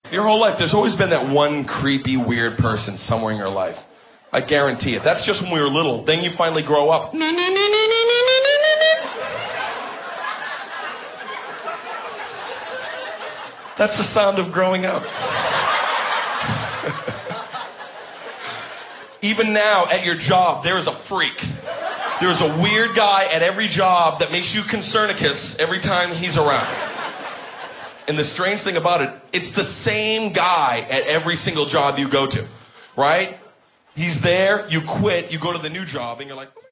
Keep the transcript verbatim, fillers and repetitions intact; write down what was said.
Your whole life, there's always been that one creepy, weird person somewhere in your life. I guarantee it. That's just when we were little. Then you finally grow up. That's the sound of growing up. Even now, at your job, there is a freak. There is a weird guy at every job that makes you concernicus every time he's around. And the strange thing about it, it's the same guy at every single job you go to, right? He's there, you quit, you go to the new job, and you're like...